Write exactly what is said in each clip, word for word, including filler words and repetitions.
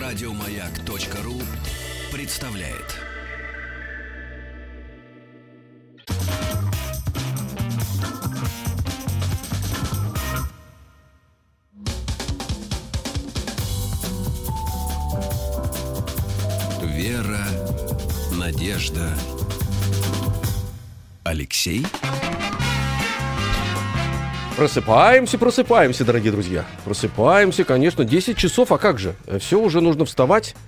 Радиомаяк.ру представляет. Вера, Надежда, Алексей. Просыпаемся, просыпаемся, дорогие друзья. Просыпаемся, конечно, десять часов, а как же? Все, уже нужно вставать,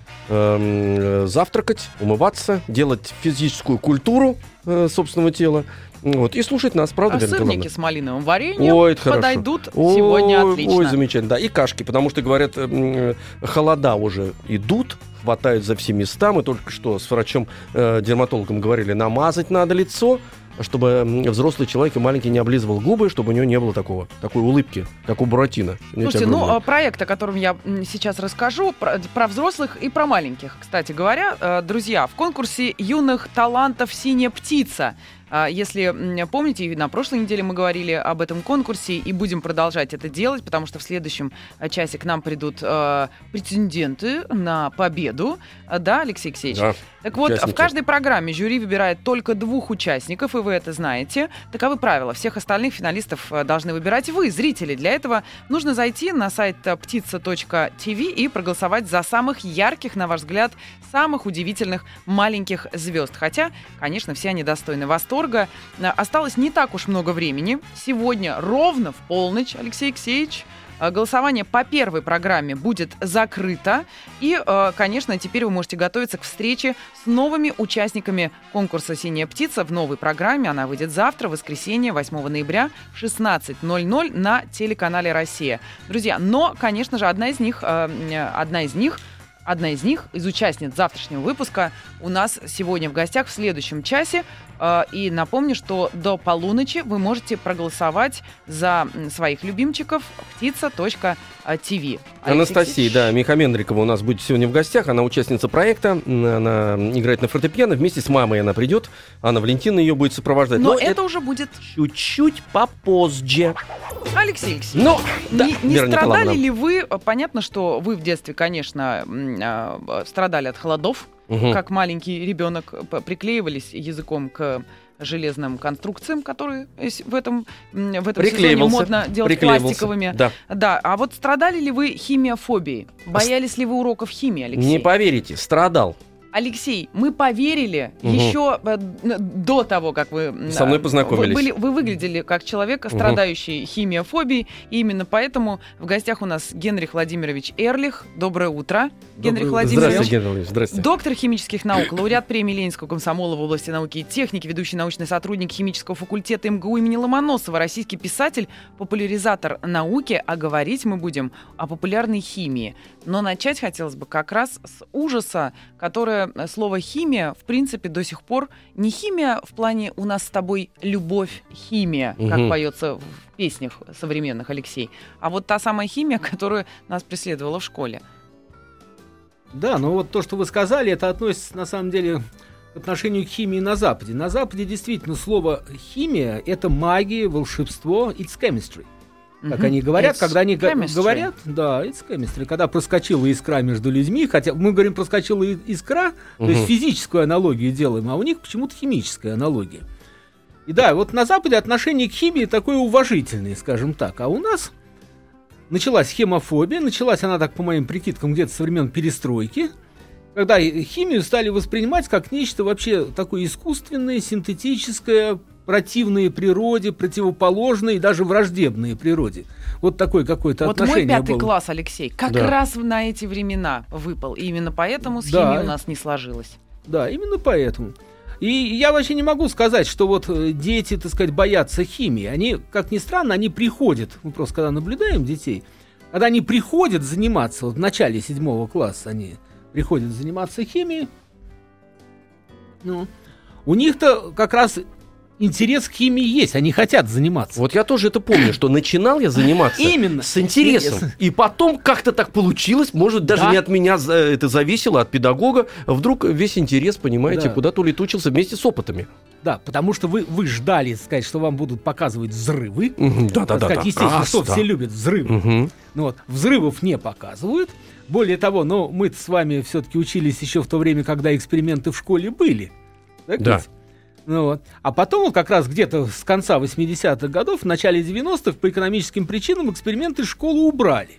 э, завтракать, умываться, делать физическую культуру э, собственного тела. Вот, и слушать нас, правда, а Вера сырники Николаевна? с малиновым вареньем Ой, это подойдут хорошо. сегодня Ой, отлично. Ой, замечательно, да, и кашки, потому что, говорят, э, холода уже идут, хватают за все места. Мы только что с врачом-дерматологом э, говорили, намазать надо лицо, чтобы взрослый человек и маленький не облизывал губы, чтобы у него не было такого, такой улыбки, как у Буратино. Слушайте, ну, проект, о котором я сейчас расскажу, про, про взрослых и про маленьких, кстати говоря. Друзья, в конкурсе юных талантов «Синяя птица». Если помните, на прошлой неделе мы говорили об этом конкурсе и будем продолжать это делать, потому что в следующем часе к нам придут э, претенденты на победу. Да, Алексей Алексеевич? Да. Так вот, Участники. В каждой программе жюри выбирает только двух участников, и вы это знаете. Таковы правила. Всех остальных финалистов должны выбирать вы, зрители. Для этого нужно зайти на сайт птица точка тв и проголосовать за самых ярких, на ваш взгляд, самых удивительных маленьких звезд. Хотя, конечно, все они достойны восторга. Осталось не так уж много времени. Сегодня ровно в полночь, Алексей Алексеевич, голосование по первой программе будет закрыто. И, конечно, теперь вы можете готовиться к встрече с новыми участниками конкурса «Синяя птица» в новой программе. Она выйдет завтра, воскресенье, восьмого ноября, в шестнадцать ноль ноль на телеканале «Россия». Друзья, но, конечно же, одна из них, одна из них Одна из них, из участниц завтрашнего выпуска, у нас сегодня в гостях в следующем часе. И напомню, что до полуночи вы можете проголосовать за своих любимчиков птица точка тв. Анастасия, да, Михамендрикова у нас будет сегодня в гостях. Она участница проекта, она играет на фортепиано. Вместе с мамой она придет. Анна Валентина ее будет сопровождать. Но, Но это, это уже будет чуть-чуть попозже. Алексей Алексеевич, Но, да, не, не страдали ли вы? Понятно, что вы в детстве, конечно, страдали от холодов, угу. как маленький ребенок, приклеивались языком к железным конструкциям, которые в этом, в этом сезоне модно делать пластиковыми. Да. Да. А вот страдали ли вы химиофобией? Боялись ли вы уроков химии, Алексей? Не поверите, страдал. Алексей, мы поверили угу. еще э, до того, как вы со мной познакомились. Вы, были, вы выглядели как человек, страдающий угу. химиофобией, и именно поэтому в гостях у нас Генрих Владимирович Эрлих. Доброе утро, Доброе Генрих утро. Владимирович. Здравствуйте, Генрих Владимирович. Здравствуйте. Доктор химических наук, лауреат премии Ленинского комсомола в области науки и техники, ведущий научный сотрудник химического факультета эм гэ у имени Ломоносова, российский писатель, популяризатор науки. А говорить мы будем о популярной химии. Но начать хотелось бы как раз с ужаса, которое слово «химия», в принципе, до сих пор не химия в плане «у нас с тобой любовь, химия», угу. как поется в песнях современных, Алексей, а вот та самая химия, которая нас преследовала в школе. Да, но вот то, что вы сказали, это относится, на самом деле, к отношению к химии на Западе. На Западе действительно слово «химия» — это магия, волшебство, it's chemistry. Как mm-hmm. они говорят, it's когда они chemistry. говорят, да, it's chemistry, когда проскочила искра между людьми, хотя мы говорим проскочила искра, mm-hmm. то есть физическую аналогию делаем, а у них почему-то химическая аналогия. И да, вот на Западе отношение к химии такое уважительное, скажем так, а у нас началась хемофобия, началась она, так по моим прикидкам, где-то со времен перестройки, когда химию стали воспринимать как нечто вообще такое искусственное, синтетическое, противные природе, противоположные и даже враждебные природе. Вот такое какое-то вот отношение было. Вот мой пятый класс, Алексей, как да. раз на эти времена выпал. И именно поэтому с да. химией у нас не сложилось. Да, именно поэтому. И я вообще не могу сказать, что вот дети, так сказать, боятся химии. Они, как ни странно, они приходят, мы просто когда наблюдаем детей, когда они приходят заниматься, вот в начале седьмого класса они приходят заниматься химией, ну, у них-то как раз интерес к химии есть, они хотят заниматься. Вот я тоже это помню, что начинал я заниматься Именно. с интересом. Интерес. И потом как-то так получилось, может, даже да. не от меня это зависело, от педагога. Вдруг весь интерес, понимаете, да. куда-то улетучился вместе с опытами. Да, потому что вы, вы ждали, сказать, что вам будут показывать взрывы. Угу, да, да, да, сказать, да. Естественно, Раз, что да. все любят взрывы. Угу. Ну, вот, взрывов не показывают. Более того, ну, мы с вами все-таки учились еще в то время, когда эксперименты в школе были. Так Да. ведь? Ну, вот. А потом вот как раз где-то с конца восьмидесятых годов, в начале девяностых по экономическим причинам эксперименты из школы убрали.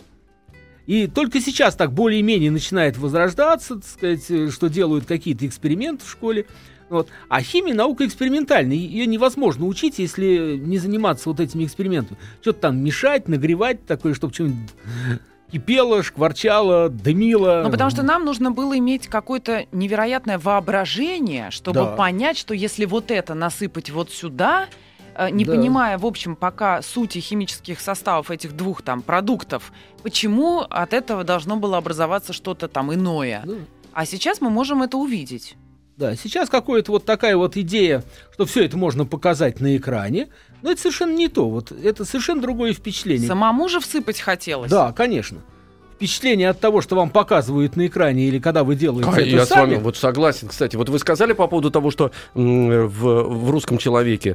И только сейчас так более-менее начинает возрождаться, так сказать, что делают какие-то эксперименты в школе. Вот. А химия наука экспериментальная. Ее невозможно учить, если не заниматься вот этими экспериментами. Что-то там мешать, нагревать, такое, чтобы что-нибудь кипело, шкварчало, дымило. Ну, потому что нам нужно было иметь какое-то невероятное воображение, чтобы Да. понять, что если вот это насыпать вот сюда, э, не Да. понимая, в общем, пока сути химических составов этих двух там продуктов, почему от этого должно было образоваться что-то там иное. Да. А сейчас мы можем это увидеть. Да, сейчас какая-то вот такая вот идея, что все это можно показать на экране, но это совершенно не то. Вот это совершенно другое впечатление. Самому же всыпать хотелось. Да, конечно. Впечатление от того, что вам показывают на экране или когда вы делаете А, это я сами. с вами вот согласен, кстати. Вот вы сказали по поводу того, что м, в, в русском человеке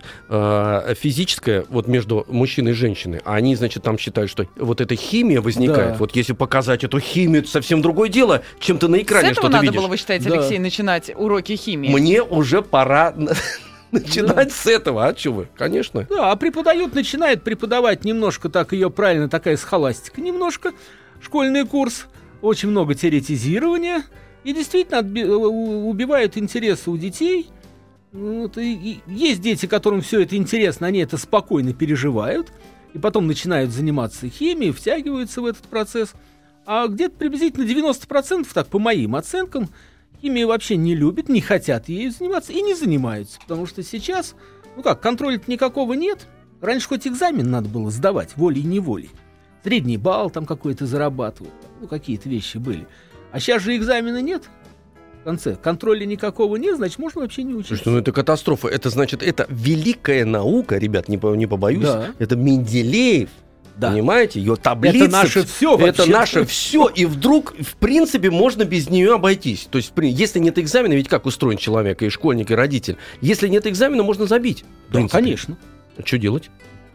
э, физическое, вот между мужчиной и женщиной, а они, значит, там считают, что вот эта химия возникает. Да. Вот если показать эту химию, это совсем другое дело, чем ты на С экране этого что-то надо видишь. было, вы считаете, Да. Алексей, начинать уроки химии? Мне уже пора начинать с этого. А что вы? Конечно. Да, а преподают, начинает преподавать немножко так ее правильно, такая схоластика немножко. Школьный курс, очень много теоретизирования. И действительно отби- у- убивают интересы у детей. Вот, и- и есть дети, которым все это интересно, они это спокойно переживают. И потом начинают заниматься химией, втягиваются в этот процесс. А где-то приблизительно девяносто процентов, так по моим оценкам, химию вообще не любят, не хотят ею заниматься и не занимаются. Потому что сейчас, ну как, контроля-то никакого нет. Раньше хоть экзамен надо было сдавать, волей-неволей. Средний балл там какой-то зарабатывать, ну какие-то вещи были. А сейчас же экзамена нет. В конце контроля никакого нет, значит, можно вообще не учиться. Слушайте, ну это катастрофа. Это значит, это великая наука, ребят, не, по- не побоюсь. Да. Это Менделеев. Да. Понимаете, ее таблица. Это наше все Это вообще. наше все, и вдруг, в принципе, можно без нее обойтись. То есть, при- если нет экзамена, ведь как устроен человек, и школьник, и родитель. Если нет экзамена, можно забить. в Да, принципе. конечно. Что делать?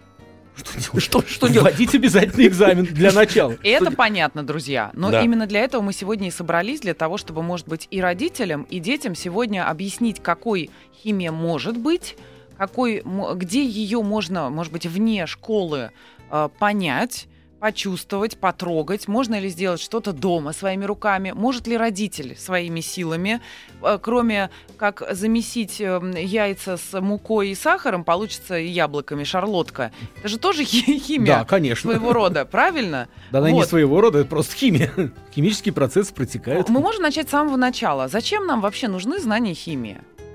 Что делать? Что, что делать? Вводить обязательно экзамен для начала. И это понятно, друзья. Но Да. именно для этого мы сегодня и собрались, для того, чтобы, может быть, и родителям, и детям сегодня объяснить, какой химия может быть, какой, мо- где ее можно, может быть, вне школы э, понять, почувствовать, потрогать, можно ли сделать что-то дома своими руками, может ли родитель своими силами, э, кроме как замесить э, яйца с мукой и сахаром, получится и яблоками шарлотка. Это же тоже хи- химия Да, конечно. своего рода, правильно? Да, она не Вот. своего рода, это просто химия. Химические процессы протекают. Мы можем начать с самого начала. Зачем нам вообще нужны знания химии?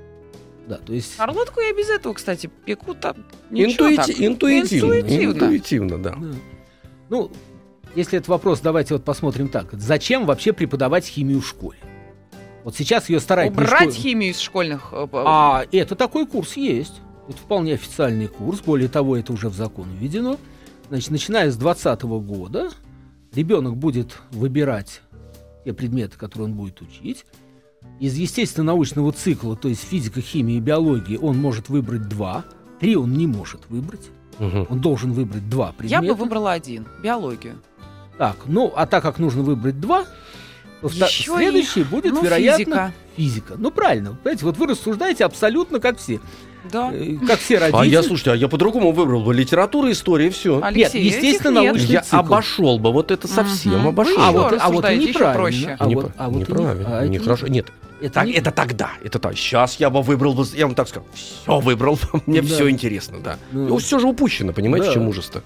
Да, то есть... Шарлотку я без этого, кстати, пеку так. ничего Интуити- так. Интуитивно. Интуитивно. Интуитивно, да. Да. Ну, если это вопрос, давайте вот посмотрим так. Зачем вообще преподавать химию в школе? Вот сейчас ее старательно... Убрать школ- химию из школьных... э, п- А это такой курс есть. Это вполне официальный курс. Более того, это уже в закон введено. Значит, начиная с двадцатого года ребенок будет выбирать те предметы, которые он будет учить. Из естественно-научного цикла, то есть физика, химия и биология, он может выбрать два. Три он не может выбрать. Мгм. Он должен выбрать два Я предмета. бы выбрала один. Биологию. Так, ну, а так как нужно выбрать два, то вта- Ещё и, следующий будет, ну, вероятно, физика. физика. Ну, правильно. Понимаете, вот вы рассуждаете абсолютно как все. Да. Э, Как все родители. А я, слушайте, а я по-другому выбрал бы литература, история, все. Алексей, Нет, естественно, этих нет. научный Я цикл. обошел бы, вот это совсем Мгм. обошел. Вы А ещё вот, а вот и рассуждаете, ещё неправильно. проще. А Не вот, п- а вот и не- неправильно, а это не- нехорошо. Нет, это так, не- это тогда, это так. Сейчас я бы выбрал бы, я вам так скажу, все выбрал, мне Да. все интересно, да. Ну, Ну, все же упущено, понимаете, да. в чем ужас-то?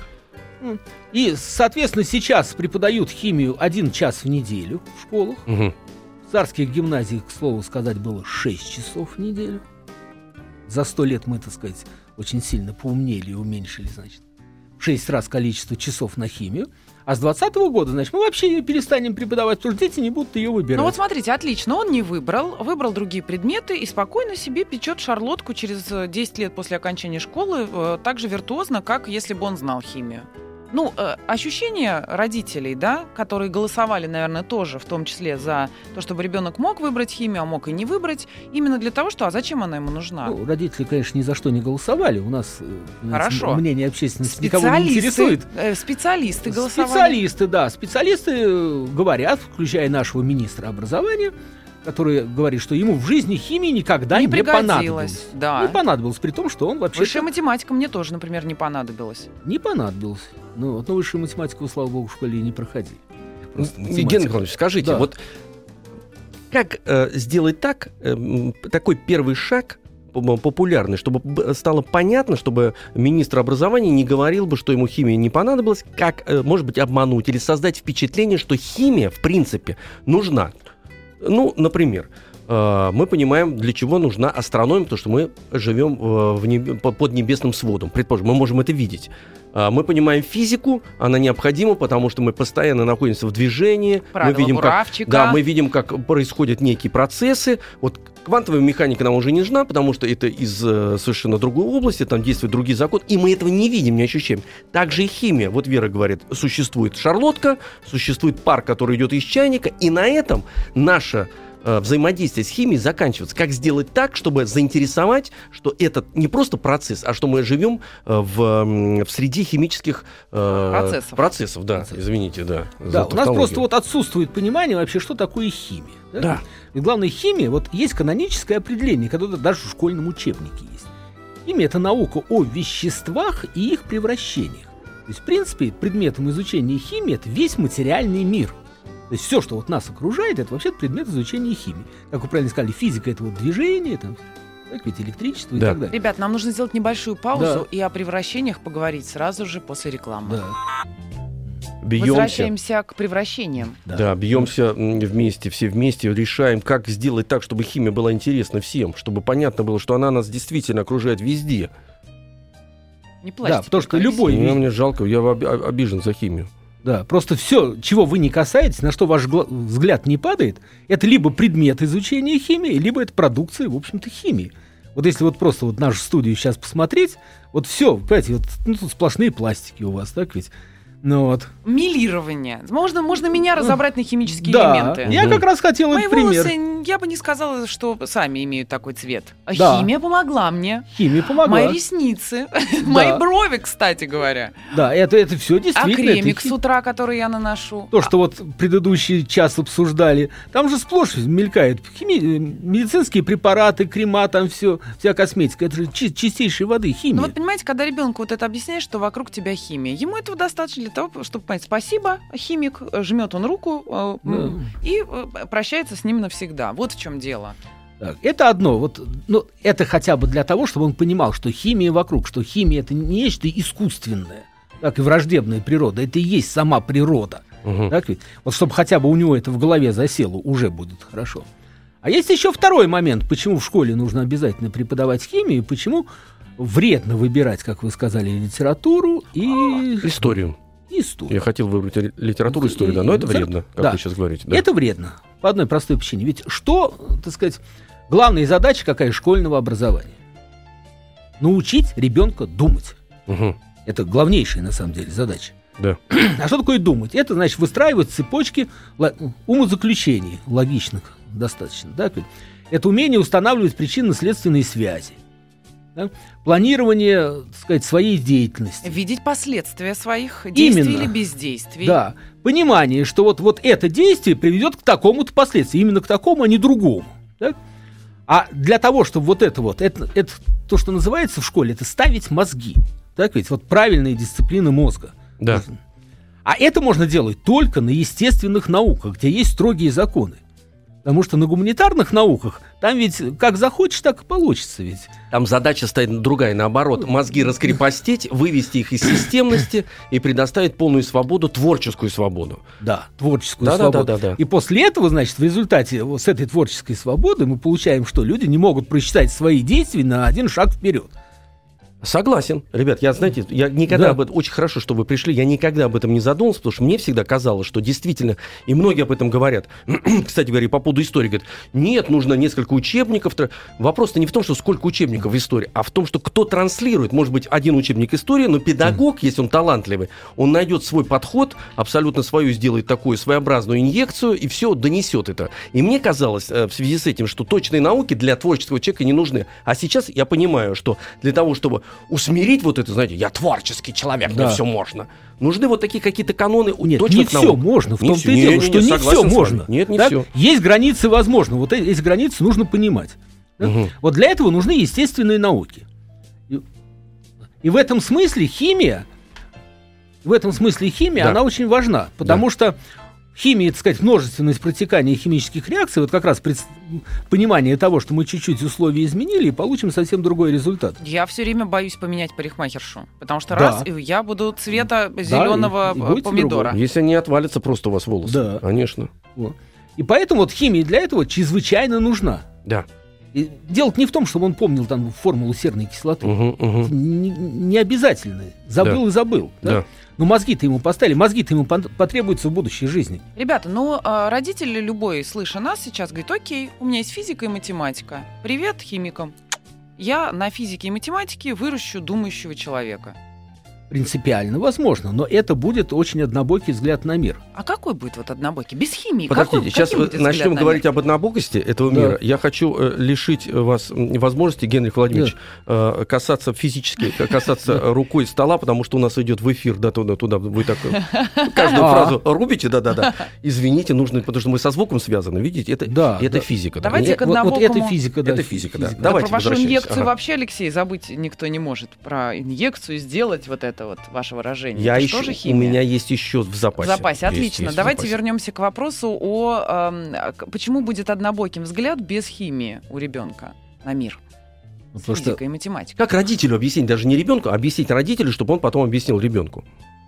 И, соответственно, сейчас преподают химию один час в неделю в школах. Мгм. В царских гимназиях, к слову сказать, было шесть часов в неделю. За сто лет мы, так сказать, очень сильно поумнели и уменьшили, значит, в шесть раз количество часов на химию. А с двадцатого года, значит, мы вообще ее перестанем преподавать, потому что дети не будут ее выбирать. Ну вот смотрите, отлично, он не выбрал, выбрал другие предметы и спокойно себе печет шарлотку через э, десять лет после окончания школы, э, так же виртуозно, как если бы он знал химию. Ну, э, ощущение родителей, да, которые голосовали, наверное, тоже, в том числе за то, чтобы ребенок мог выбрать химию, а мог и не выбрать, именно для того, что, а зачем она ему нужна? Ну, родители, конечно, ни за что не голосовали. У нас э, Хорошо. мнение общественности никого не интересует. Э, специалисты голосовали. Специалисты, да. Специалисты э, говорят, включая нашего министра образования, который говорит, что ему в жизни химии никогда не, не понадобилось. Да. Не понадобилось, при том, что он вообще... Высшая математика мне тоже, например, не понадобилась. Не понадобилось. Ну, вот, но высшую математику, слава богу, в школе не проходили. Евгений Николаевич, скажите, Да. вот как э, сделать так, э, такой первый шаг популярный, чтобы б- стало понятно, чтобы министр образования не говорил бы, что ему химия не понадобилась, как, э, может быть, обмануть или создать впечатление, что химия, в принципе, нужна. Ну, например, э, мы понимаем, для чего нужна астрономия, потому что мы живем э, в небе, под небесным сводом. Предположим, мы можем это видеть. Э, мы понимаем физику, она необходима, потому что мы постоянно находимся в движении. Правила мы видим, Муравчика. как, да, мы видим, как происходят некие процессы. Вот квантовая механика нам уже не нужна, потому что это из э, совершенно другой области, там действуют другие законы, и мы этого не видим, не ощущаем. Также и химия. Вот Вера говорит, существует шарлотка, существует пар, который идет из чайника, и на этом наше э, взаимодействие с химией заканчивается. Как сделать так, чтобы заинтересовать, что это не просто процесс, а что мы живем э, в, м, в среде химических э, Процессов. процессов. Да, извините, да. за Да, у нас тавтологию. просто вот отсутствует понимание вообще, что такое химия. Да? Да. И главное, химия, вот есть каноническое определение, которое даже в школьном учебнике есть. Химия — это наука о веществах и их превращениях. То есть, в принципе, предметом изучения химии — это весь материальный мир. То есть все, что вот нас окружает, это вообще предмет изучения химии. Как вы правильно сказали, физика — это вот движение, там, так ведь электричество и Да. так далее. Ребят, нам нужно сделать небольшую паузу Да. и о превращениях поговорить сразу же после рекламы. Да. Бьемся. Возвращаемся к превращениям. Да, бьемся м, вместе, все вместе, решаем, как сделать так, чтобы химия была интересна всем, чтобы понятно было, что она нас действительно окружает везде. Не плачьте. Да, потому что только, любой- Алексей. Мне, мне жалко, я об- обижен за химию. Да, просто все, чего вы не касаетесь, на что ваш гла- взгляд не падает, это либо предмет изучения химии, либо это продукция, в общем-то, химии. Вот если вот просто вот нашу студию сейчас посмотреть, вот все, понимаете, вот, ну, тут сплошные пластики у вас, так ведь? Ну вот. Милирование. Можно, можно меня разобрать на химические Да, элементы. я Мгм. как раз хотел Мои этот пример. волосы, я бы не сказала, что сами имеют такой цвет. А Да. химия помогла мне. Химия помогла. Мои ресницы, мои брови, кстати говоря. Да, это, это все А действительно. это кремик хи- с утра, который я наношу. То, что вот предыдущий час обсуждали, там же сплошь мелькает хими- медицинские препараты, крема, там все, вся косметика. Это же чи- чистейшей воды химия. Ну вот понимаете, когда ребенку вот это объясняешь, что вокруг тебя химия, ему этого достаточно для того, чтобы понять, спасибо, химик, жмет он руку э, м, и э, прощается с ним навсегда. Вот в чем дело. Так, это одно. Вот, ну, это хотя бы для того, чтобы он понимал, что химия вокруг, что химия — это не нечто искусственное, так и враждебная природа. Это и есть сама природа. Мгм. Так ведь? Вот чтобы хотя бы у него это в голове засело, уже будет хорошо. А есть еще второй момент, почему в школе нужно обязательно преподавать химию, и почему вредно выбирать, как вы сказали, литературу и Историю. историю. Я хотел выбрать ли- литературу, историю, да, но это вредно, как Да. вы сейчас говорите. Да. Это вредно. По одной простой причине. Ведь что, так сказать, главная задача какая школьного образования? Научить ребенка думать. Мгм. Это главнейшая, на самом деле, задача. Да. А что такое думать? Это, значит, выстраивать цепочки ло- умозаключений, логичных достаточно. Да? Это умение устанавливать причинно-следственные связи. Да? Планирование, так сказать, своей деятельности. Видеть последствия своих действий Именно. или бездействий. Да. Понимание, что вот, вот это действие приведет к такому-то последствию. Именно к такому, а не другому. Да? А для того, чтобы вот это вот, это, это то, что называется в школе, это ставить мозги. Так ведь? Вот правильные дисциплины мозга. Да. А это можно делать только на естественных науках, где есть строгие законы. Потому что на гуманитарных науках там ведь как захочешь, так и получится ведь. Там задача стоит другая, наоборот. Мозги раскрепостить, вывести их из системности и предоставить полную свободу, творческую свободу. Да, творческую Да, да, свободу. да, да, да. И после этого, значит, в результате вот с этой творческой свободы мы получаем, что люди не могут просчитать свои действия на один шаг вперед. Согласен. Ребят, я, знаете, я никогда Да. об этом... Очень хорошо, что вы пришли. Я никогда об этом не задумывался, потому что мне всегда казалось, что действительно, и многие об этом говорят, кстати говоря, по поводу истории, говорят, нет, нужно несколько учебников. Вопрос-то не в том, что сколько учебников истории, а в том, что кто транслирует. Может быть, один учебник истории, но педагог, если он талантливый, он найдет свой подход, абсолютно свою сделает такую своеобразную инъекцию, и все донесет это. И мне казалось в связи с этим, что точные науки для творческого человека не нужны. А сейчас я понимаю, что для того, чтобы усмирить вот это, знаете, я творческий человек, Да. мне все можно. Нужны вот такие какие-то каноны у Нет, точных не все наук. можно. В Не том-то всё. и Не, дело, не, что не, не согласен все с вами. можно. Нет, не Так? все. Есть границы возможно. Вот э- эти границы нужно понимать. Да? Мгм. Вот для этого нужны естественные науки. И, и в этом смысле химия, в этом смысле химия, Да. она очень важна, потому что химия, так сказать, множественность протекания химических реакций, вот как раз пред- понимание того, что мы чуть-чуть условия изменили, и получим совсем другой результат. Я все время боюсь поменять парикмахершу, потому что Да. раз, и я буду цвета зеленого и- и будете помидора. другой. Если они отвалятся просто у вас волосы. Да. Конечно. Вот. И поэтому вот химия для этого чрезвычайно нужна. Да. И дело не в том, чтобы он помнил там формулу серной кислоты. Мгм, мгм. Не, не обязательно. Забыл Да. и забыл. Да? Да. Но мозги-то ему поставили, мозги-то ему пон- потребуются в будущей жизни. Ребята, ну, а, родитель любой, слыша нас сейчас, говорит, окей, у меня есть физика и математика. Привет химикам. Я на физике и математике выращу думающего человека. Принципиально возможно, но это будет очень однобокий взгляд на мир. А какой будет вот однобокий? Без химии? Подождите, Какой- сейчас каким будет взгляд начнем на говорить мир? об однобокости этого Да. мира. Я хочу э, лишить вас м, возможности, Генрих Владимирович, э, касаться физически, к- касаться рукой стола, потому что у нас идет в эфир, да, туда, туда, вы так э, каждую А. фразу рубите, да-да-да. Извините, нужно, потому что мы со звуком связаны, видите, это, Да, это да. физика. да. Давайте Э, к вот, вот это однобокому- физика, да. Это физика, да. Да Давайте про вашу возвращаемся. инъекцию Ага. вообще, Алексей, забыть никто не может. Про инъекцию сделать вот это вот ваше выражение. Я Это еще, что же у химия? меня есть еще в В запасе. запасе, Есть, отлично. есть в Давайте запасе. вернемся к вопросу о эм, а, к- почему будет однобоким взгляд без химии у ребенка на мир. Ну, С потому что физикой и математикой. Как родителю объяснить, даже не ребенку, а объяснить родителю, чтобы он потом объяснил ребенку,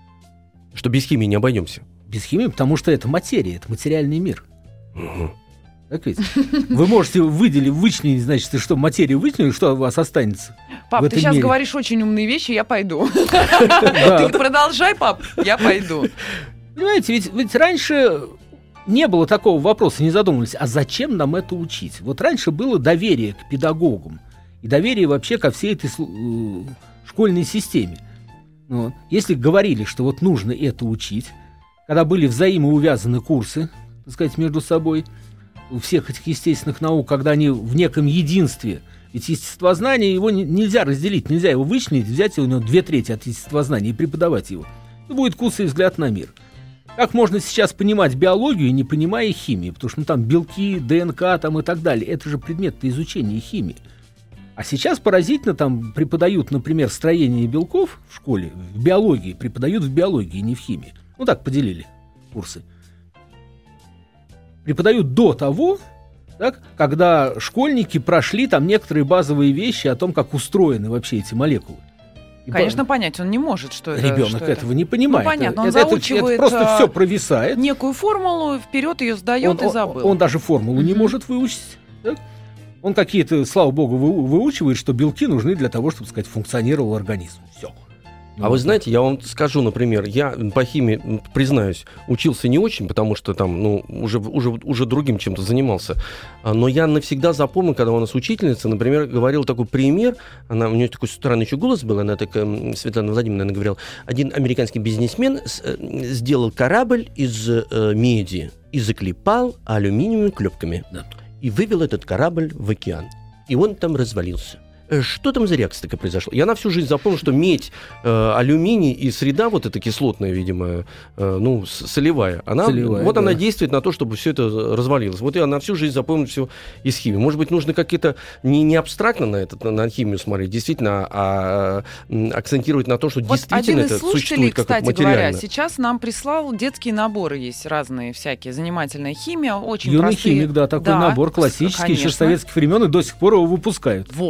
что без химии не обойдемся. без химии, потому что это материя, это материальный мир. Мгм. Так ведь? Вы можете выделить, вычленить, значит, что материю вычленить, что у вас останется. Пап, в ты этом сейчас мире. говоришь очень умные вещи, я пойду. Да. Ты продолжай, пап, я пойду. Понимаете, ведь, ведь раньше не было такого вопроса, не задумывались, а зачем нам это учить? Вот раньше было доверие к педагогам и доверие вообще ко всей этой слу- э, школьной системе. Вот. Если говорили, что вот нужно это учить, когда были взаимоувязаны курсы, так сказать, между собой, у всех этих естественных наук, когда они в неком единстве, ведь естествознание его не- нельзя разделить, нельзя его вычленить, взять у него две трети от естествознания и преподавать его. Это будет косвенный взгляд на мир. Как можно сейчас понимать биологию, не понимая химии? Потому что ну, там белки, ДНК там, и так далее. Это же предмет изучения химии. А сейчас поразительно там преподают, например, строение белков в школе, в биологии, преподают в биологии, не в химии. Ну так поделили курсы. Преподают до того, так, когда школьники прошли там некоторые базовые вещи о том, как устроены вообще эти молекулы. И Конечно, понять он не может, что это. ребенок что это. этого не понимает. Ну, понятно, он это, это- заучивает, это просто а, все провисает. Некую формулу, вперед ее сдает он, и забыл. Он, он даже формулу не Мгм. может выучить. Так? Он какие-то, слава богу, вы- выучивает, что белки нужны для того, чтобы, сказать, функционировал организм. Все. А вы знаете, я вам скажу, например, я по химии, м, признаюсь, учился не очень, потому что там, ну, уже, уже, уже другим чем-то занимался. А, Но я навсегда запомнил, когда у нас учительница, например, говорила такой пример, она, у нее такой странный еще голос был, она такая, м, Светлана Владимировна, она говорила, один американский бизнесмен с- э, сделал корабль из э, меди и заклепал алюминиевыми клепками. Да. И вывел этот корабль в океан. И он там развалился. Э, Что там за реакция такая произошла? Я на всю жизнь запомнил, что медь, э, алюминий и среда вот эта кислотная, видимо, э, ну, с- солевая, она, Солевая, вот да. она действует на то, чтобы все это развалилось. Вот я на всю жизнь запомнил все из химии. Может быть, нужно как-то не, не абстрактно на, это, на, на химию смотреть, действительно, а, м, акцентировать на том, что Вот действительно один из это слушателей, существует как кстати материально. говоря, сейчас нам прислал детские наборы, есть разные всякие, занимательная химия, очень Юный простые. химик, да, такой Да, набор классический, еще конечно. с советских времен, и до сих пор его выпускают. Вот.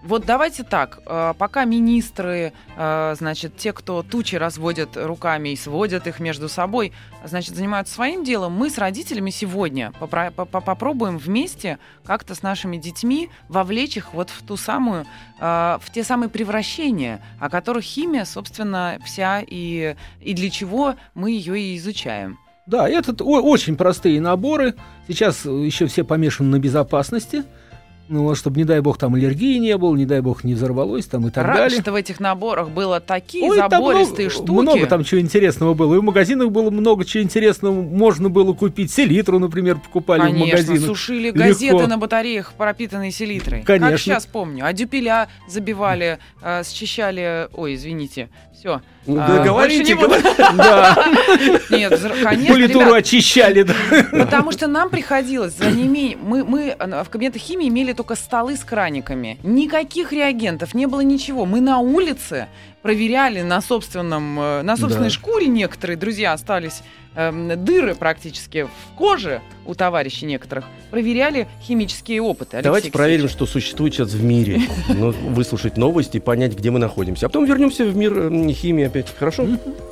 Вот давайте так, э, пока министры, э, значит, те, кто тучи разводят руками и сводят их между собой, значит, занимаются своим делом, мы с родителями сегодня попро- по- попробуем вместе как-то с нашими детьми вовлечь их вот в ту самую, э, в те самые превращения, о которых химия, собственно, вся и, и для чего мы ее и изучаем. Да, это о- очень простые наборы. Сейчас еще все помешаны на безопасности. Ну, чтобы, не дай бог, там аллергии не было, не дай бог, не взорвалось там и так Рад, далее. что в этих наборах было такие Ой, забористые там штуки. много, много там чего интересного было. И в магазинах было много чего интересного. Можно было купить. Селитру, например, покупали Конечно, в магазинах. сушили Легко. газеты на батареях, пропитанные селитрой. Конечно. Как сейчас помню. А дюпеля забивали, э, счищали... Ой, извините. Все. Ну, да, говорите, Да. Нет, взр- конечно, Политуру ребят, очищали, да. потому что нам приходилось за неимением... Мы, мы в кабинете химии имели только столы с краниками. Никаких реагентов, не было ничего. Мы на улице проверяли на собственном, э, на собственной Да. шкуре некоторые, друзья, остались эм, дыры практически в коже у товарищей некоторых. Проверяли химические опыты. Алексей Давайте проверим, Алексеевич. что существует сейчас в мире. Ну, выслушать новости и понять, где мы находимся. А потом вернемся в мир э, химии опять. Хорошо?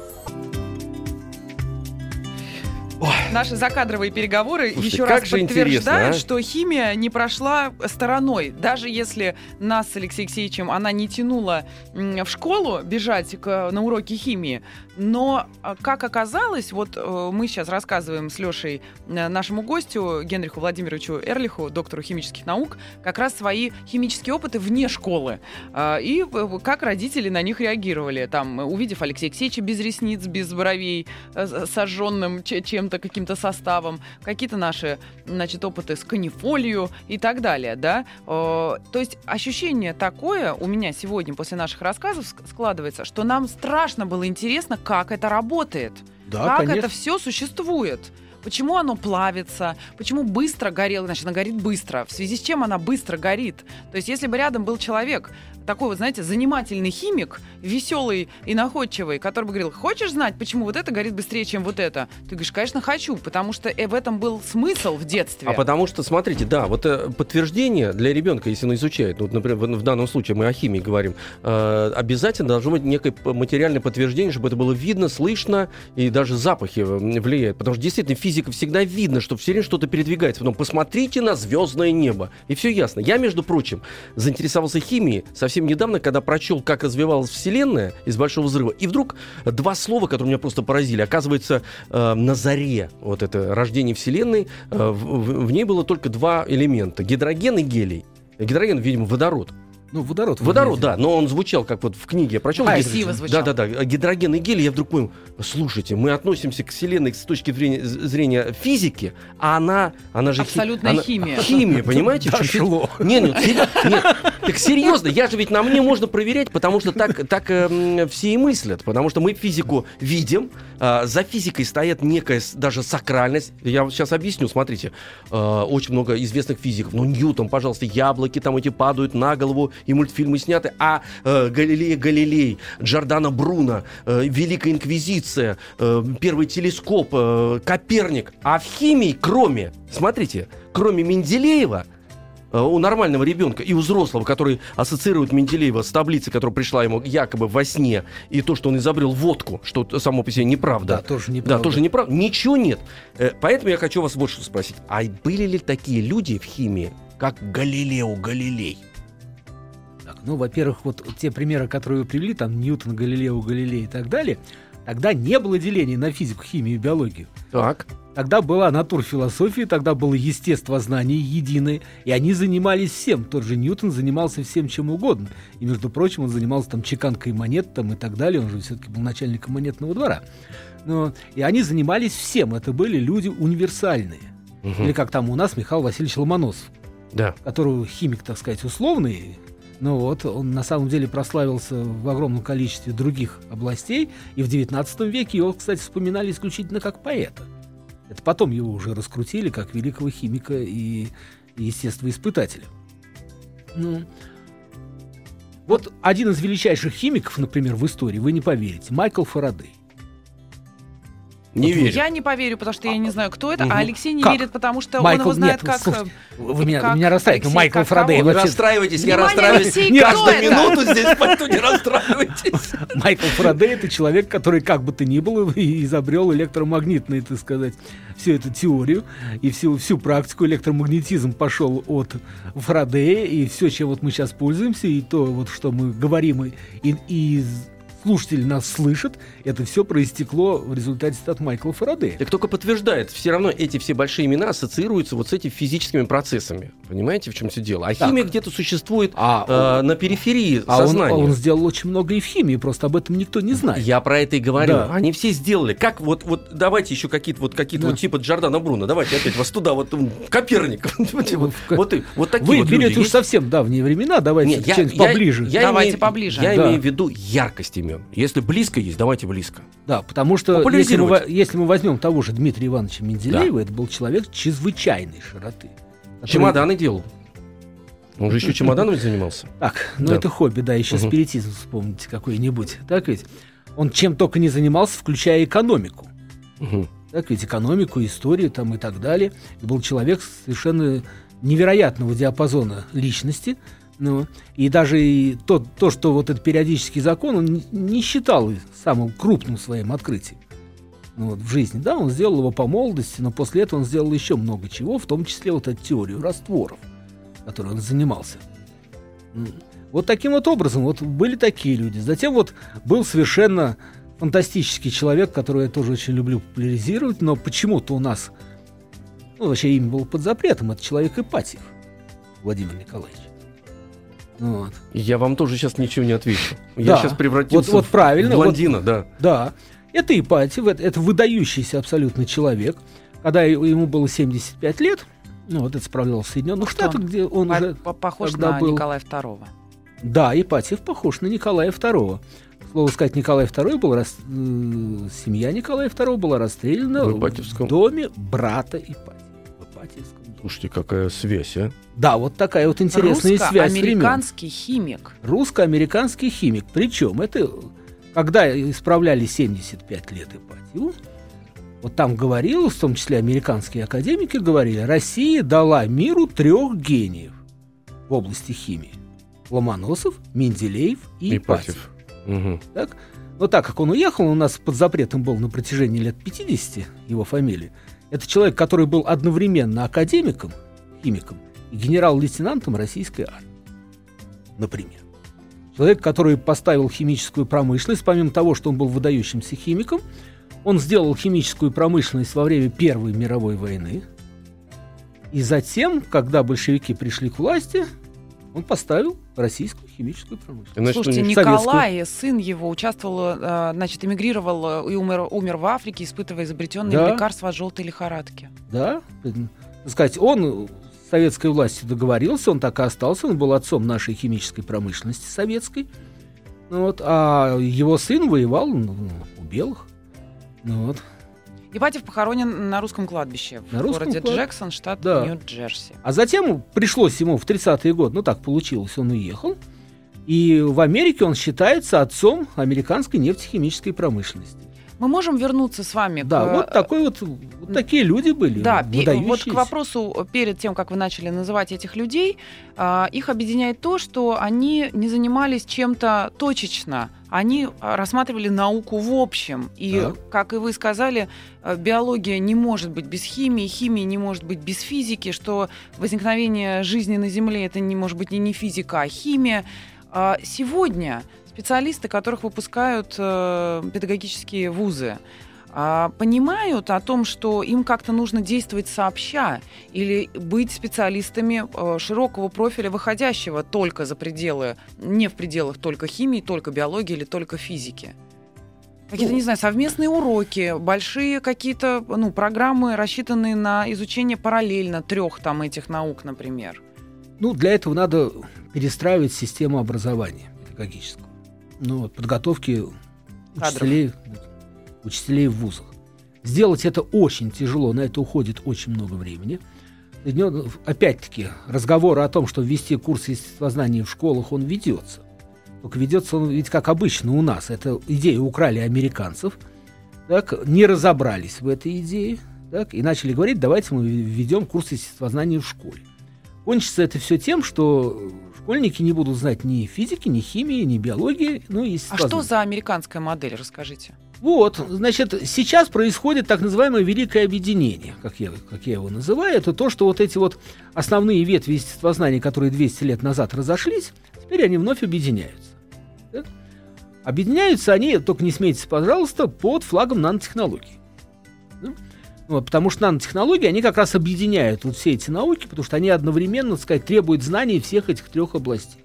Наши закадровые переговоры Слушайте, еще как раз же подтверждают, интересно, а? что химия не прошла стороной. Даже если нас с Алексеем Алексеевичем она не тянула м, в школу бежать к, на уроки химии, но, а, как оказалось, вот э, мы сейчас рассказываем с Лешей э, нашему гостю Генриху Владимировичу Эрлиху, доктору химических наук, как раз свои химические опыты вне школы. А, и э, как родители на них реагировали. Там, увидев Алексея Алексеевича без ресниц, без бровей, э, сожженным ч- чем-то, каким-то составом, какие-то наши, значит, опыты с канифолью и так далее, да. Э, то есть ощущение такое у меня сегодня после наших рассказов ск- складывается, что нам страшно было интересно, как это работает, Да, как конечно. это все существует. Почему оно плавится? Почему быстро горело? Значит, она горит быстро. В связи с чем она быстро горит? То есть, если бы рядом был человек, такой вот, знаете, занимательный химик, веселый и находчивый, который бы говорил, хочешь знать, почему вот это горит быстрее, чем вот это? Ты говоришь, конечно, хочу, потому что э, в этом был смысл в детстве. А потому что, смотрите, да, вот э, подтверждение для ребенка, если он изучает, ну, вот, например, в, в данном случае мы о химии говорим, э, обязательно должно быть некое п- материальное подтверждение, чтобы это было видно, слышно, и даже запахи э, влияют. Потому что действительно физика всегда видно, что все время что-то передвигается. Потом посмотрите на звездное небо, и все ясно. Я, между прочим, заинтересовался химией совсем недавно, когда прочел, как развивалась Вселенная из Большого взрыва, и вдруг два слова, которые меня просто поразили. Оказывается, э, на заре, вот это рождение Вселенной, э, в, в- в ней было только два элемента: гидроген и гелий. Гидроген, видимо, водород. Ну, водород. Водород, да, но он звучал, как вот в книге я прочел. Красиво звучал. Да, да, да. Гидроген и гелий, я вдруг понял, слушайте, мы относимся к Вселенной с точки зрения, зрения физики, а она, она же... хи- Абсолютная она- химия. Химия, понимаете? Дошло. Нет, нет, сери- нет, так серьезно, я же ведь на мне можно проверять, потому что так, так эм, все и мыслят, потому что мы физику видим, а, за физикой стоит некая с- даже сакральность. Я вот сейчас объясню, смотрите, а, очень много известных физиков, ну, Ньютон, пожалуйста, яблоки там эти падают на голову, и мультфильмы сняты, а э, Галилей Галилей, Джордано Бруно, э, Великая Инквизиция, э, первый телескоп, э, Коперник, а в химии, кроме, смотрите, кроме Менделеева, у нормального ребенка и у взрослого, который ассоциирует Менделеева с таблицей, которая пришла ему якобы во сне, и то, что он изобрел водку, что само по себе неправда. Да, тоже неправда. Да, тоже неправда. Ничего нет. Э, Поэтому я хочу вас вот что спросить. А были ли такие люди в химии, как Галилео Галилей? Так, ну, во-первых, вот те примеры, которые вы привели, там Ньютон, Галилео, Галилей и так далее, тогда не было деления на физику, химию и биологию. Так. Тогда была натурфилософия, тогда было естествознание единое, и они занимались всем. Тот же Ньютон занимался всем чем угодно. И, между прочим, он занимался там чеканкой монет там, и так далее. Он же все-таки был начальником монетного двора. Но, и они занимались всем. Это были люди универсальные. Мгм. Или как там у нас Михаил Васильевич Ломоносов, Да. который химик, так сказать, условный. Но вот он на самом деле прославился в огромном количестве других областей. И в девятнадцатом веке его, кстати, вспоминали исключительно как поэта. Это потом его уже раскрутили как великого химика и естествоиспытателя. Ну, вот один из величайших химиков, например, в истории, вы не поверите, Майкл Фарадей. Не Вот верю. Я не поверю, потому что я не знаю, кто это, Мгм. а Алексей не Как? верит, потому что Майкл, он его знает нет, как... слушайте, э, вы меня, как меня расстраиваете. Алексей, Майкл как Фарадей. кого? Не вообще- расстраивайтесь, я Внимание, расстраиваюсь. Алексей, Каждую кто это? минуту здесь пойду, не расстраивайтесь. Майкл Фарадей — это человек, который как бы то ни было и изобрел электромагнитную, так сказать, всю эту теорию и всю, всю практику. Электромагнетизм пошел от Фарадея, и все, чем вот мы сейчас пользуемся, и то, вот, что мы говорим, и, и, и слушатели нас слышат, это все проистекло в результате от Майкла Фарадея. Так только подтверждает, все равно эти все большие имена ассоциируются вот с этими физическими процессами. Понимаете, в чем все дело? А Так. химия где-то существует А, э, на периферии а он, сознания. а он сделал очень много и в химии, просто об этом никто не знает. Я про это и говорю. Да. Они все сделали. Как вот, вот давайте еще какие-то вот какие-то Да. вот типа Джордано Бруно. Давайте опять вас туда, вот м, Коперник. Вот, вот, вот, и- вот такие Вы вот берете люди уж есть. совсем давние времена, давайте Не, я- что-нибудь я- поближе. я Давайте имею- поближе. Я Да. имею в виду яркость имен. Если близко есть, давайте близко. Да, потому что если мы, Популяризировать. во- если мы возьмем того же Дмитрия Ивановича Менделеева, это был человек чрезвычайной широты. который- Чемоданы делал. Он же еще чемоданами занимался. Так, ну Да. это хобби, да, еще Мгм. спиритизм вспомните какой-нибудь. Так ведь? Он чем только не занимался, включая экономику. Мгм. Так ведь экономику, историю там и так далее. И был человек совершенно невероятного диапазона личности. Ну, и даже и то, то, что вот этот периодический закон, он не- не считал самым крупным своим открытием, ну, вот, в жизни. Да, он сделал его по молодости, но после этого он сделал еще много чего, в том числе вот эту теорию растворов, которой он занимался. М. Вот таким вот образом вот были такие люди. Затем вот был совершенно фантастический человек, которого я тоже очень люблю популяризировать, но почему-то у нас, ну, вообще имя было под запретом, это человек Ипатьев Владимир Николаевич. Ну вот. Я вам тоже сейчас ничего не отвечу. Я Да. сейчас превратился Вот- вот правильно, в вот- блондина, да. Да, это Ипатьев, это, это выдающийся абсолютно человек. Когда и- ему было семьдесят пять лет, ну вот это справлялся в Соединенных Что Штатах, он? где он По- уже... по- Похож тогда на был- Николая второго. Да, Ипатьев похож на Николая второго. К слову сказать, Николай второй был рас... э, семья Николая второго была расстреляна В Ипатьевском. в доме брата Ипатьева. В Ипатьевском доме. Слушайте, какая связь, а? Да, вот такая вот интересная связь времен. Русско-американский химик. Русско-американский химик. Причем это, когда исправляли семьдесят пять лет Ипатьеву, вот там говорилось, в том числе американские академики говорили, Россия дала миру трех гениев в области химии. Ломоносов, Менделеев и Ипатьев. Мгм. Так? Но так как он уехал, у нас под запретом был на протяжении лет пятидесяти, его фамилия. Это человек, который был одновременно академиком, химиком и генерал-лейтенантом российской армии. Например. Человек, который поставил химическую промышленность, помимо того, что он был выдающимся химиком, он сделал химическую промышленность во время Первой мировой войны. И затем, когда большевики пришли к власти, он поставил российскую химическую промышленность. Значит, Слушайте, у них Николай, сын его, участвовал, э, значит, эмигрировал э, и умер, умер в Африке, испытывая изобретенные Да. лекарства от желтой лихорадки. Да, э, так сказать, он с советской властью договорился, он так и остался, он был отцом нашей химической промышленности советской. Ну вот, а его сын воевал ну, у белых. Ну вот. Ипатьев похоронен на русском кладбище в На русском городе клад- Джексон, штат Да. Нью-Джерси. А затем пришлось ему в тридцатые годы, ну так получилось, он уехал. И в Америке он считается отцом американской нефтехимической промышленности. Мы можем вернуться с вами Да, к... вот, такой вот, вот такие люди были, Да, пе- вот выдающиеся. к вопросу, перед тем, как вы начали называть этих людей, а, их объединяет то, что они не занимались чем-то точечно, они а, рассматривали науку в общем. И, Так. как и вы сказали, а, биология не может быть без химии, химия не может быть без физики, что возникновение жизни на Земле — это не может быть не, не физика, а химия. А, сегодня специалисты, которых выпускают э, педагогические вузы, э, понимают о том, что им как-то нужно действовать сообща или быть специалистами э, широкого профиля, выходящего только за пределы, не в пределах только химии, только биологии или только физики. Какие-то, Ну, не знаю, совместные уроки, большие какие-то ну, программы, рассчитанные на изучение параллельно трех там этих наук, например. Ну, для этого надо перестраивать систему образования педагогического. Ну, вот, подготовки учителей, учителей в вузах. Сделать это очень тяжело, на это уходит очень много времени. Соединен- Опять-таки, разговор о том, что ввести курс естествознания в школах, он ведется. Только ведется он ведь как обычно у нас. Эту идею украли американцев. так, не разобрались в этой идее, так, и начали говорить, давайте мы введем курс естествознания в школе. Кончится это все тем, что школьники не будут знать ни физики, ни химии, ни биологии, ну и А что за американская модель, расскажите? Вот, значит, сейчас происходит так называемое великое объединение, как я, как я его называю. Это то, что вот эти вот основные ветви естествознания, которые двести лет назад разошлись, теперь они вновь объединяются. Так? Объединяются они, только не смейтесь, пожалуйста, под флагом нанотехнологий. Да? Вот, потому что нанотехнологии, они как раз объединяют вот все эти науки, потому что они одновременно, так сказать, требуют знаний всех этих трех областей.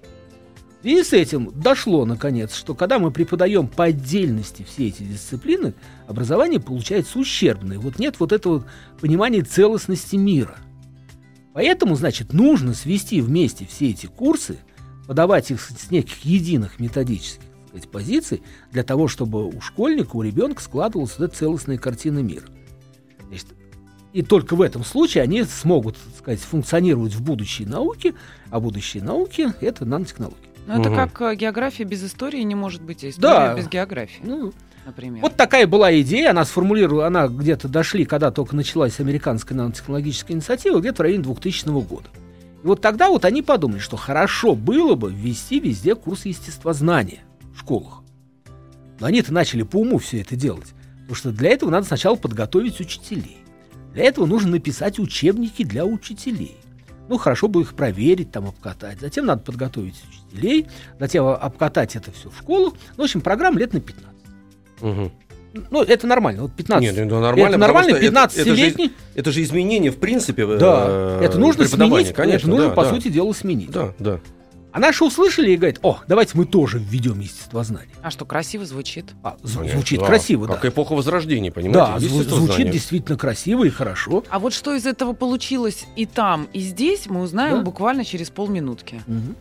В связи с этим дошло, наконец, что когда мы преподаем по отдельности все эти дисциплины, образование получается ущербное. Вот нет вот этого понимания целостности мира. Поэтому, значит, нужно свести вместе все эти курсы, подавать их с неких единых методических, так сказать, позиций, для того, чтобы у школьника, у ребенка складывалась вот эта целостная картина мира. Значит, и только в этом случае они смогут, так сказать, функционировать в будущей науке, а будущие науки — это нанотехнологии. Ну, это Угу. как э, география без истории не может быть, а история Да. без географии, Ну, например. вот такая была идея, она сформулировала, она где-то дошли, когда только началась американская нанотехнологическая инициатива, где-то в районе двухтысячного года. И вот тогда вот они подумали, что хорошо было бы ввести везде курс естествознания в школах. Но они-то начали по уму все это делать, потому что для этого надо сначала подготовить учителей. Для этого нужно написать учебники для учителей. Ну, хорошо бы их проверить, там, обкатать. Затем надо подготовить учителей, затем обкатать это все в школах. Ну, в общем, программа лет на пятнадцать. Угу. Ну, это нормально. Вот пятнадцать. Нет, это нормально. Это нормально, потому что это- пятнадцатилетний. Это, же, это же изменение, в принципе, Да, э, это нужно преподавания, сменить, конечно, это нужно, да, по да. сути дела, сменить. Да, да. А наши услышали и говорят, о, давайте мы тоже введем естествознание. А что, красиво звучит? А, зв- Конечно, звучит да. красиво, Как да. эпоха Возрождения, понимаете? Да, зв- Естествознание. звучит действительно красиво и хорошо. А вот что из этого получилось и там, и здесь, мы узнаем Да. буквально через полминутки. Мгм.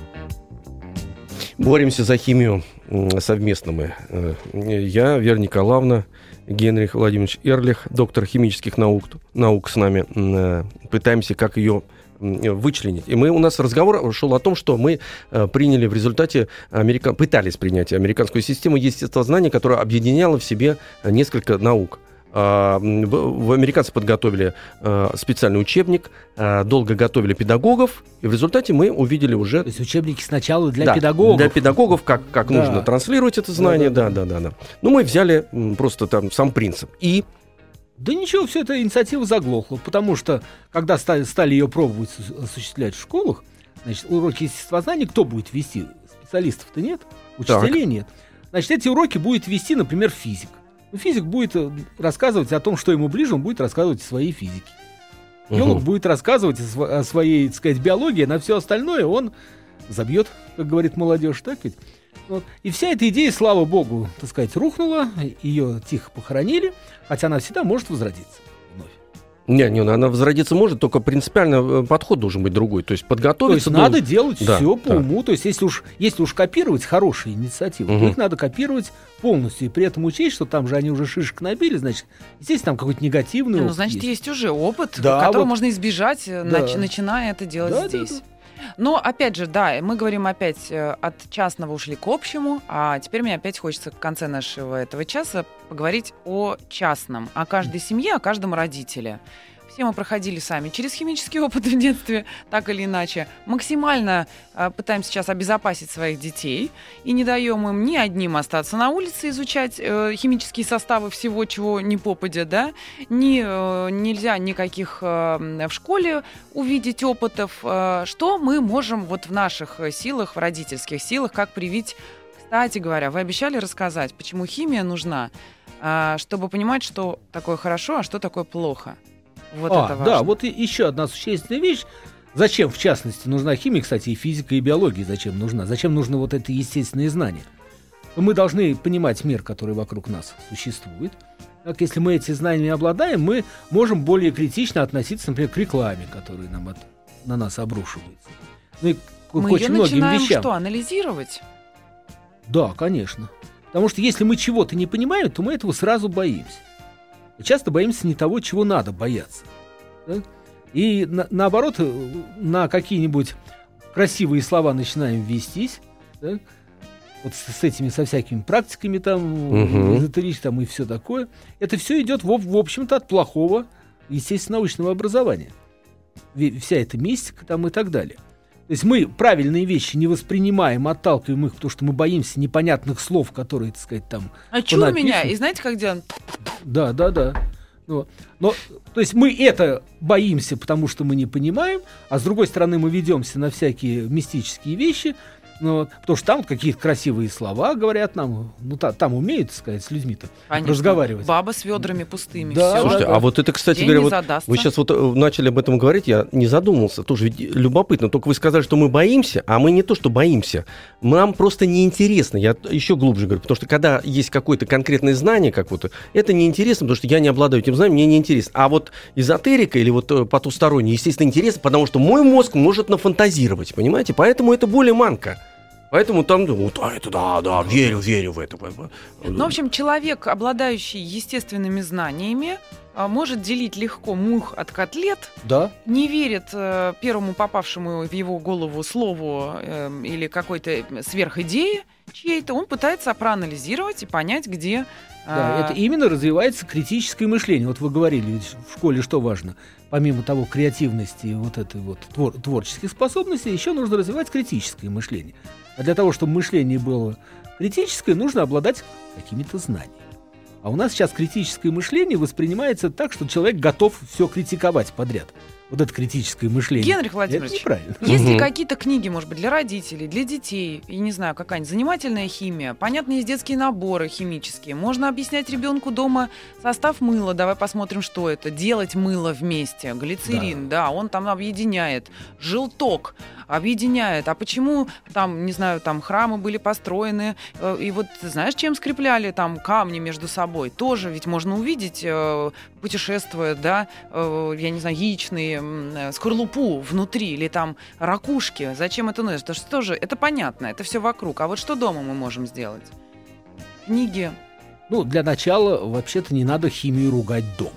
Боремся за химию м, совместно мы. Э, Я, Вера Николаевна, Генрих Владимирович Эрлих, доктор химических наук, наук с нами. м, э, Пытаемся как ее м, вычленить. И мы, у нас разговор шел о том, что мы э, приняли в результате, америка... пытались принять американскую систему естествознания, которая объединяла в себе несколько наук. А, м, в, в американцы подготовили э, специальный учебник, э, долго готовили педагогов, и в результате мы увидели уже... То есть учебники сначала для Да, педагогов. Для педагогов, как, как Да. нужно транслировать это знание, да, да, да, да. Ну, мы взяли м, просто там сам принцип. И Да ничего, все это инициатива заглохла, потому что, когда стали, стали ее пробовать с- осуществлять в школах, значит, уроки естествознания кто будет вести? Специалистов-то нет, учителей нет. Значит, эти уроки будет вести, например, физик. Ну, физик будет э, рассказывать о том, что ему ближе, он будет рассказывать о своей физике. Биолог Мгм. будет рассказывать о, сво- о своей, так сказать, биологии, а на все остальное он забьет, как говорит молодежь, так ведь? Вот. И вся эта идея, слава богу, так сказать, рухнула, ее тихо похоронили, хотя она всегда может возродиться вновь. Не, не, она возродиться может, только принципиально э, подход должен быть другой. То есть То есть подготовиться... надо должен- делать Да, все по да. уму. То есть если уж, если уж копировать хорошие инициативы, Мгм. то их надо копировать полностью. И при этом учесть, что там же они уже шишек набили, значит, естественно, там какой-то негативный Ну, опыт значит, есть уже опыт, Да, который вот. можно избежать, э, Да. нач- начиная это делать Да, да, здесь. Но, опять же, да, мы говорим опять э, от частного ушли к общему, а теперь мне опять хочется в конце нашего этого часа поговорить о частном, о каждой семье, о каждом родителе. Все мы проходили сами через химический опыт в детстве, так или иначе. Максимально э, пытаемся сейчас обезопасить своих детей и не даем им ни одним остаться на улице, изучать э, химические составы всего, чего не попадя, да, ни, э, нельзя никаких э, в школе увидеть опытов. Э, что мы можем вот в наших силах, в родительских силах, как привить? Кстати говоря, вы обещали рассказать, почему химия нужна, э, чтобы понимать, что такое хорошо, а что такое плохо. Вот а, это важно. да, вот и еще одна существенная вещь. Зачем, в частности, нужна химия, кстати, и физика, и биология зачем нужна? Зачем нужно вот это естественные знания? Мы должны понимать мир, который вокруг нас существует. Так, если мы эти знания обладаем, мы можем более критично относиться, например, к рекламе, которая нам от, на нас обрушивается. Ну и к, к мы очень ее многим начинаем вещам. что, анализировать? Да, конечно. Потому что если мы чего-то не понимаем, то мы этого сразу боимся. И часто боимся не того, чего надо бояться. Да? И на- наоборот, э, на какие-нибудь красивые слова начинаем вестись, да? вот с, с этими, со всякими практиками там, Мгм. эзотерическими там и все такое, это все идет, в, в общем-то, от плохого, естественно, научного образования. Ве- Вся эта мистика там и так далее. То есть мы правильные вещи не воспринимаем, отталкиваем их, потому что мы боимся непонятных слов, которые, так сказать, там... А чур понаписано. меня, и знаете, как делаем? Да, да, да. Ну, но, то есть мы это боимся, потому что мы не понимаем, а с другой стороны мы ведемся на всякие мистические вещи, ну, вот, потому что там вот какие-то красивые слова говорят нам, ну та- там умеют, так сказать, с людьми-то Конечно. разговаривать. Баба с ведрами пустыми. Да, всё. Слушайте, да. а вот это, кстати День говоря, не вот задастся. вы сейчас вот э, начали об этом говорить, я не задумался, тоже ведь любопытно, только вы сказали, что мы боимся, а мы не то, что боимся, нам просто неинтересно, я еще глубже говорю, потому что когда есть какое-то конкретное знание какое-то, это неинтересно, потому что я не обладаю этим знанием, мне неинтересно, а вот эзотерика или вот э, потустороннее, естественно, интересно, потому что мой мозг может нафантазировать, понимаете, поэтому это более манка. Поэтому там, ну, вот, а это да, да, верю, верю в это. Ну, в общем, человек, обладающий естественными знаниями, а, может делить легко мух от котлет, Да. не верит э, первому попавшему в его голову слову э, или какой-то сверхидее чьей-то, он пытается проанализировать и понять, где... Да, а, это именно развивается критическое мышление. Вот вы говорили, ведь в школе что важно? Помимо того, креативности и вот этой вот твор- творческих способностей, еще нужно развивать критическое мышление. А для того, чтобы мышление было критическое, нужно обладать какими-то знаниями. А у нас сейчас критическое мышление воспринимается так, что человек готов все критиковать подряд. Вот это критическое мышление. Генрих Владимирович, Это неправильно. есть ли Мгм. какие-то книги, может быть, для родителей, для детей, я не знаю, какая-нибудь занимательная химия, понятно, есть детские наборы химические, можно объяснять ребенку дома состав мыла, давай посмотрим, что это, делать мыло вместе, глицерин, да, он там объединяет, желток объединяет, а почему там, не знаю, там храмы были построены, э, и вот ты знаешь, чем скрепляли там камни между собой, тоже ведь можно увидеть, э, путешествуя, да, э, я не знаю, яичные м, э, скорлупу внутри или там ракушки. Зачем это нужно? Это что же? Это понятно, это все вокруг. А вот что дома мы можем сделать? Книги. Ну, для начала, вообще-то, не надо химию ругать дома.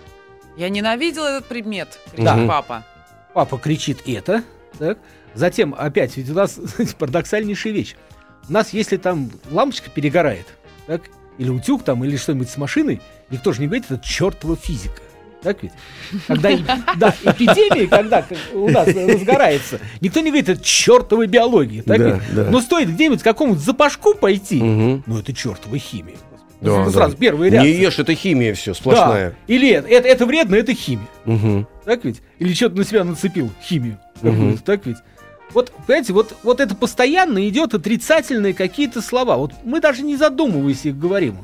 Я ненавидел этот предмет, кричит Да. папа. Папа кричит это, так? Затем, опять, ведь у нас парадоксальнейшая вещь. У нас, если там лампочка перегорает, так, или утюг там, или что-нибудь с машиной, никто же не говорит, это чертова физика. Так ведь? Когда и- да, эпидемия, когда как у нас разгорается, никто не говорит, это чертова биология. Так Да, ведь? да. Но стоит где-нибудь к какому-то запашку пойти, Мгм. ну это чертова химия. Да, Ну, да. сразу первая Не реакция. ешь, это химия все, Да. сплошная. Или это, это, это вредно, это химия. Мгм. Так ведь? Или что-то на себя нацепил, химию Мгм. какую-то, так ведь? Вот, понимаете, вот, вот это постоянно идет отрицательные какие-то слова. Вот мы даже не задумываясь их говорим.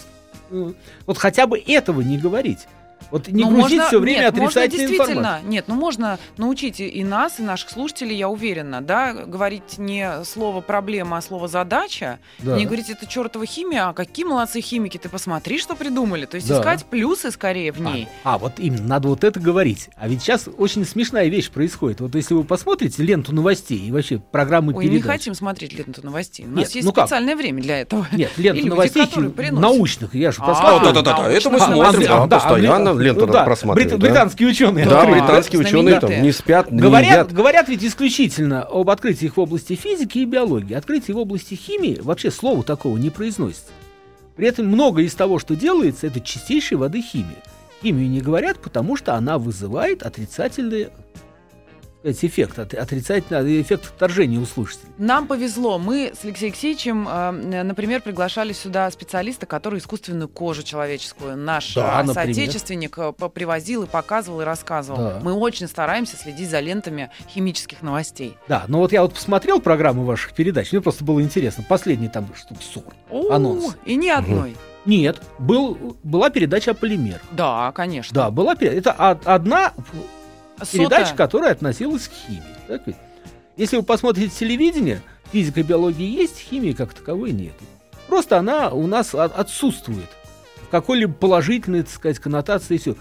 Вот хотя бы этого не говорить. Вот не Ну, грузить можно- все время нет, можно отрицательной действительно, информацией. Нет, ну можно научить и и нас, и наших слушателей, я уверена, да, говорить не слово проблема, а слово задача. Да. Не говорить, это чертова химия, а какие молодцы химики, ты посмотри, что придумали. То есть Да. искать плюсы скорее в ней. А, а, вот именно, надо вот это говорить. А ведь сейчас очень смешная вещь происходит. Вот если вы посмотрите ленту новостей и вообще программы Ой, не передач. хотим смотреть ленту новостей. У Нет, нас есть ну как? специальное время для этого. Нет, И ленту люди, новостей которые хи- приносят. научных. Я же А, посмотрел. Да-да-да, это мы научных смотрим, новостей. да, да, постоянно брит- ленту да, просматриваем. брит- да. британские ученые. Да, открыли. британские ученые там знаменитые. не спят, не Говорят, едят. говорят ведь исключительно об открытиях в области физики и биологии. Открытия в области химии вообще слова такого не произносится. При этом многое из того, что делается, это чистейшей воды химия. Химию не говорят, потому что она вызывает отрицательный сказать, эффект, от- отрицательный эффект отторжения у слушателей. Нам повезло. Мы с Алексеем Алексеевичем, э, например, приглашали сюда специалиста, который искусственную кожу человеческую наш Да, э, например. соотечественник э, по- привозил и показывал, и рассказывал. Да. Мы очень стараемся следить за лентами химических новостей. Да, но вот я вот посмотрел программу ваших передач, мне просто было интересно. Последние там штук сорок. О, Анонс. И ни одной. Нет, был, была передача о полимерах. Да, конечно. Да, была передача. Это од- одна передача, Сотая. которая относилась к химии. Так ведь? Если вы посмотрите телевидение, физика и биология есть, химии как таковой нет. Просто она у нас от- отсутствует в какой-либо положительной, так сказать, коннотации и все.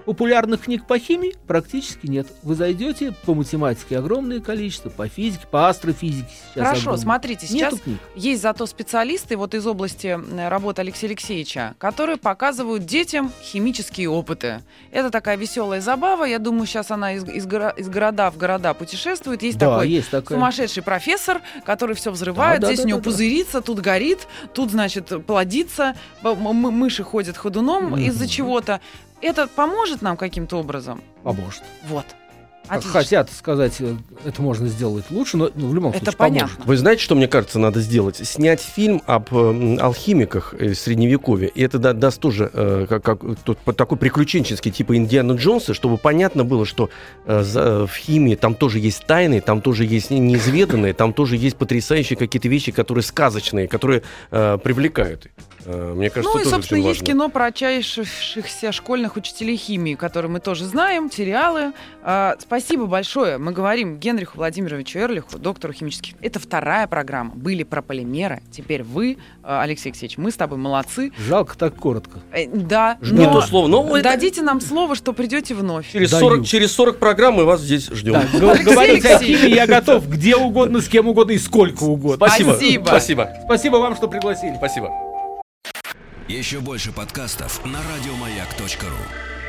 популярных книг по химии практически нет. Вы зайдете, по математике огромное количество, по физике, по астрофизике сейчас Хорошо, огромное. смотрите, сейчас Нету книг. есть зато специалисты вот из области э, работы Алексея Алексеевича, которые показывают детям химические опыты. Это такая веселая забава. Я думаю, сейчас она из, из, горо- из города в города путешествует. Есть Да, такой есть такая. сумасшедший профессор, который все взрывает. Да, да, Здесь да, у него да, да. пузырится, тут горит, тут, значит, плодится, м- м- мыши ходят ходуном Мгм. из-за чего-то. Это поможет нам каким-то образом? Поможет. Вот. Отлично. Хотят сказать, э, это можно сделать лучше, но ну, в любом Это случае понятно. поможет. Вы знаете, что мне кажется, надо сделать? Снять фильм об э, алхимиках э, Средневековья. И это да- даст тоже э, как, как, тут по- такой приключенческий, типа Индиана Джонса, чтобы понятно было, что э, за- в химии там тоже есть тайны, там тоже есть не- неизведанные, там тоже есть потрясающие какие-то вещи, которые сказочные, которые э, привлекают. Э, мне кажется, Ну и, тоже собственно, очень есть важно. кино про отчаявшихся школьных учителей химии, которые мы тоже знаем, сериалы. А, спасибо большое. Мы говорим Генриху Владимировичу Эрлиху, доктору химических. Это вторая программа. Были про полимеры. Теперь вы, а, Алексей Алексеевич, мы с тобой молодцы. Жалко так коротко. Э, да, Не но то слово, но это- дадите нам слово, что придете вновь. Через Даю. сорок, через сорок программ мы вас здесь ждем. Так, г- Алексей говорить о Алексеевич. химии я готов где угодно, с кем угодно и сколько угодно. Спасибо. Спасибо. Спасибо. Спасибо вам, что пригласили. Спасибо. Еще больше подкастов на радиомаяк точка ру.